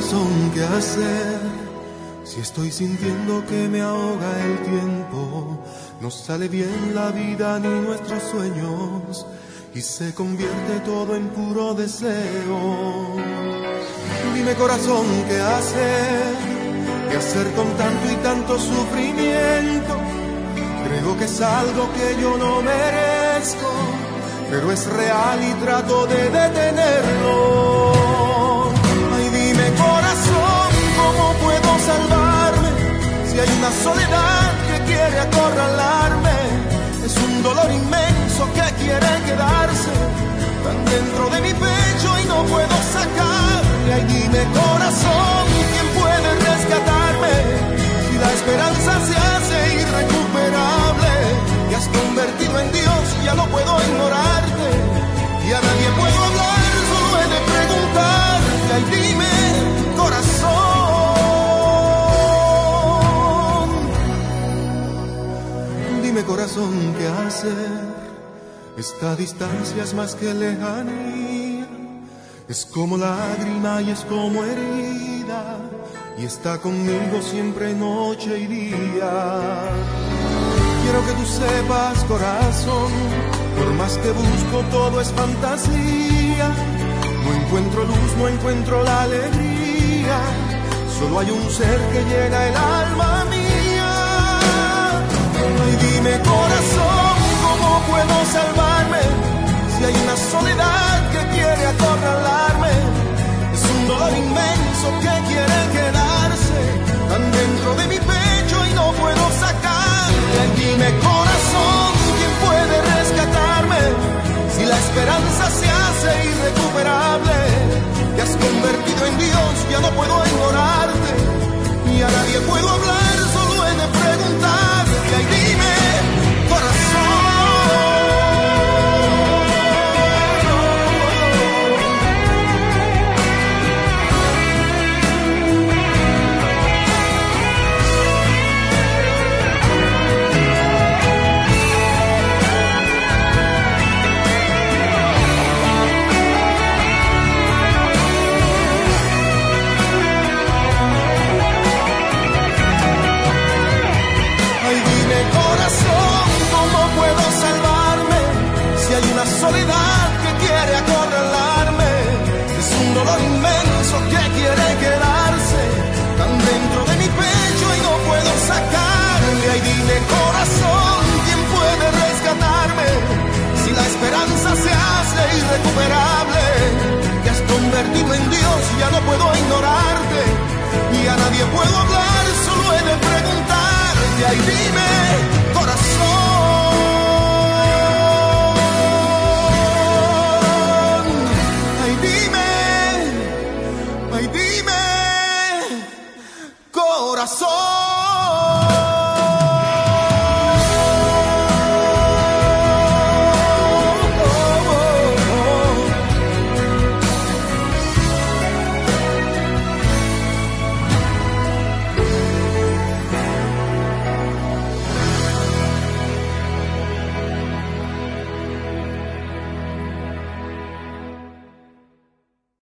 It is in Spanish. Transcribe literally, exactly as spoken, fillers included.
corazón, ¿qué hacer? Si estoy sintiendo que me ahoga el tiempo, no sale bien la vida ni nuestros sueños, y se convierte todo en puro deseo. Dime corazón, ¿qué hacer? ¿Qué hacer con tanto y tanto sufrimiento? Creo que es algo que yo no merezco, pero es real y trato de detenerlo. Ay, dime corazón, ¿cómo puedo salvarme? Si hay una soledad que quiere acorralarme, es un dolor inmenso que quiere quedarse tan dentro de mi pecho y no puedo sacarle. Ay, dime corazón, ¿quién puede rescatarme? Si la esperanza se hace irrecuperable, te has convertido en Dios, ya no puedo ignorarte, y a nadie puedo hablar, solo he de preguntarte. Ay, dime corazón, dime corazón, ¿qué hacer? Esta distancia es más que lejanía, es como lágrima y es como herida, y está conmigo siempre noche y día. Quiero que tú sepas, corazón, por más que busco todo es fantasía. No encuentro luz, no encuentro la alegría, solo hay un ser que llena el alma mía. Ay, dime corazón, ¿cómo puedo salvarme? Si hay una soledad que quiere acorralarme, es un dolor inmenso que quiere quedarse tan dentro de mi pecho y no puedo sacarle. Ay, dime corazón, ¿quién puede rescatarme? Si la esperanza se hace irrecuperable, te has convertido en Dios, ya no puedo ignorarte, y a nadie puedo hablar, solo he de preguntarte. Ay, dime corazón. Una soledad que quiere acorralarme, es un dolor inmenso que quiere quedarse tan dentro de mi pecho y no puedo sacarle. Ay, dime corazón, ¿quién puede rescatarme? Si la esperanza se hace irrecuperable, te has convertido en Dios, ya no puedo ignorarte, y a nadie puedo hablar, solo he de preguntarte. Ay, dime